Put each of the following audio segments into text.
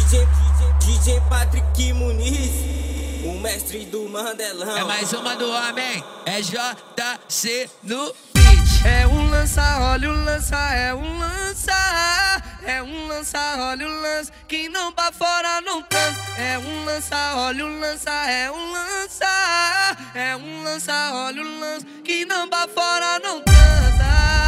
DJ Patrick Muniz, o mestre do Mandelão. É mais uma do homem, é JC no beat. É um lança, olha o lança, é um lança. É um lança, olha o lança, que não pra fora não transa. É um lança, olha o lança, é um lança. É um lança, olha o lança, que não pra fora não transa.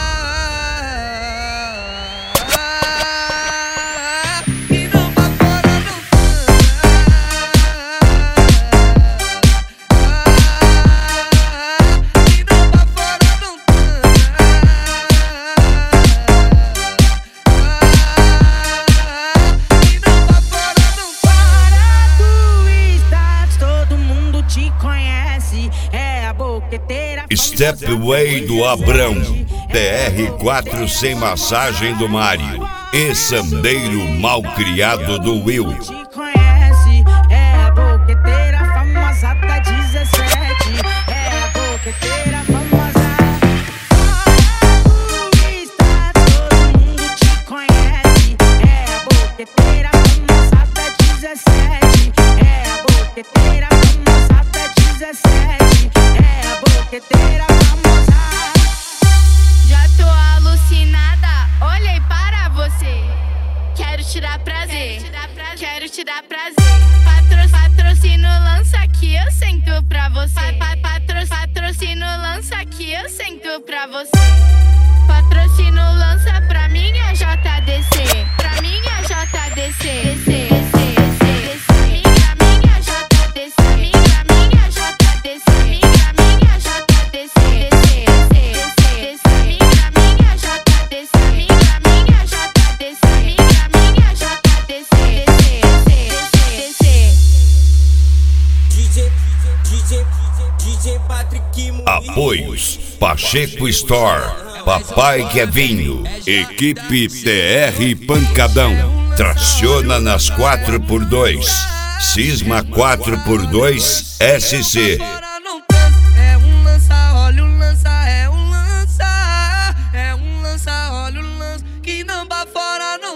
Stepway do Abrão, TR4 sem massagem do Mário e Sandeiro mal criado do Will. Te conhece, é a boqueteira famosa da 17. É a boqueteira famosa. Todo mundo te conhece, é a boqueteira famosa da 17. É a boqueteira famosa da 17. É a boqueteira famosa. Já tô alucinada, olhei para você. Quero te dar prazer, quero te dar prazer. Patrocínio lança que eu sento pra você. Patrocínio lança que eu sento pra você. Patrocínio lança pra minha JDC. Pra minha JDC. Apoios Pacheco Store, Papai Kevinho, Equipe TR Pancadão, traciona nas 4x2, Cisma 4x2 SC. É um lança, olha o lança, é um lança. É um lança, olha o lança, que não pra fora não.